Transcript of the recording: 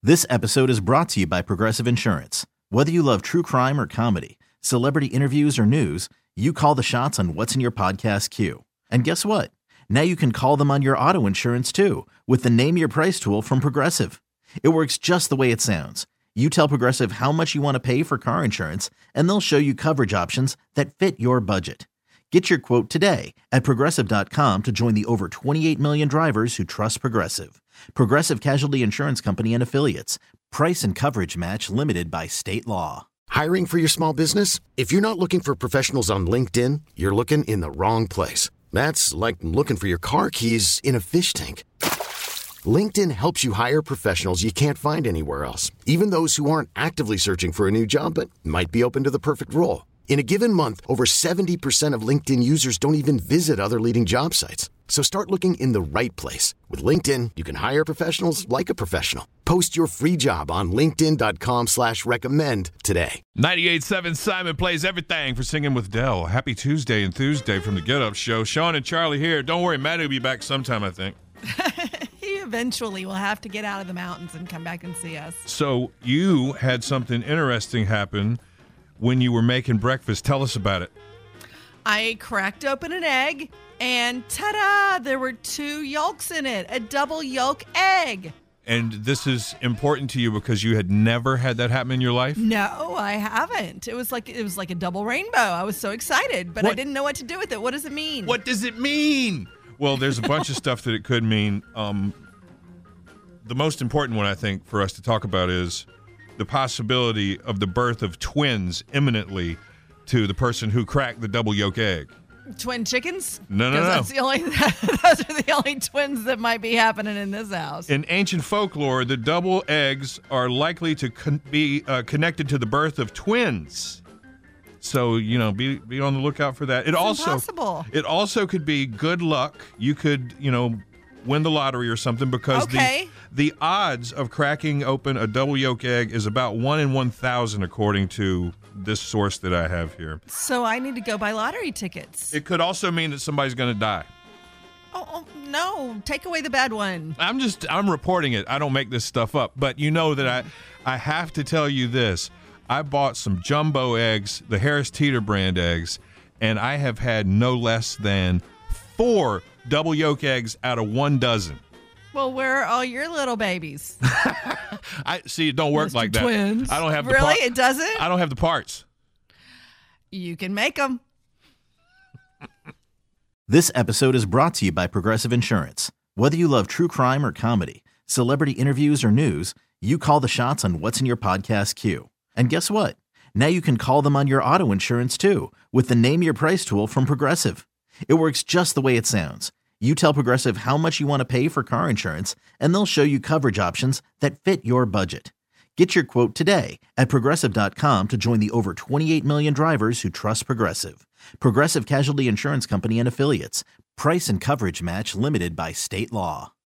This episode is brought to you by Progressive Insurance. Whether you love true crime or comedy, celebrity interviews or news, you call the shots on what's in your podcast queue. And guess what? Now you can call them on your auto insurance too with the Name Your Price tool from Progressive. It works just the way it sounds. You tell Progressive how much you want to pay for car insurance, and they'll show you coverage options that fit your budget. Get your quote today at Progressive.com to join the over 28 million drivers who trust Progressive. Progressive Casualty Insurance Company and Affiliates. Price and coverage match limited by state law. Hiring for your small business? If you're not looking for professionals on LinkedIn, you're looking in the wrong place. That's like looking for your car keys in a fish tank. LinkedIn helps you hire professionals you can't find anywhere else, even those who aren't actively searching for a new job but might be open to the perfect role. In a given month, over 70% of LinkedIn users don't even visit other leading job sites. So start looking in the right place. With LinkedIn, you can hire professionals like a professional. Post your free job on linkedin.com/recommend today. 98.7 Simon Plays Everything for Singing with Dell. Happy Tuesday and Thursday from the Get Up Show. Sean and Charlie here. Don't worry, Matt will be back sometime, I think. He eventually will have to get out of the mountains and come back and see us. So you had something interesting happen when you were making breakfast. Tell us about it. I cracked open an egg, and ta-da! There were 2 yolks in it, a double yolk egg. And this is important to you because you had never had that happen in your life? No, I haven't. It was like a double rainbow. I was so excited, but I didn't know what to do with it. What does it mean? What does it mean? Well, there's a bunch of stuff that it could mean. The most important one, I think, for us to talk about is the possibility of the birth of twins imminently to the person who cracked the double yolk egg. Twin chickens? No. Those are the only twins that might be happening in this house. In ancient folklore, the double eggs are likely to be connected to the birth of twins. So, be on the lookout for that. It's impossible. It also could be good luck. You could, win the lottery or something because the odds of cracking open a double yolk egg is about 1 in 1,000 according to this source that I have here. So I need to go buy lottery tickets. It could also mean that somebody's going to die. Oh, no. Take away the bad one. I'm reporting it. I don't make this stuff up. But you know that I have to tell you this. I bought some jumbo eggs, the Harris Teeter brand eggs, and I have had no less than 4 double yolk eggs out of 1 dozen. Well, where are all your little babies? I see. It don't work Mr. like that. Twins. I don't have really. It doesn't. I don't have the parts. You can make them. This episode is brought to you by Progressive Insurance. Whether you love true crime or comedy, celebrity interviews or news, you call the shots on what's in your podcast queue. And guess what? Now you can call them on your auto insurance too with the Name Your Price tool from Progressive. It works just the way it sounds. You tell Progressive how much you want to pay for car insurance, and they'll show you coverage options that fit your budget. Get your quote today at Progressive.com to join the over 28 million drivers who trust Progressive. Progressive Casualty Insurance Company and Affiliates. Price and coverage match limited by state law.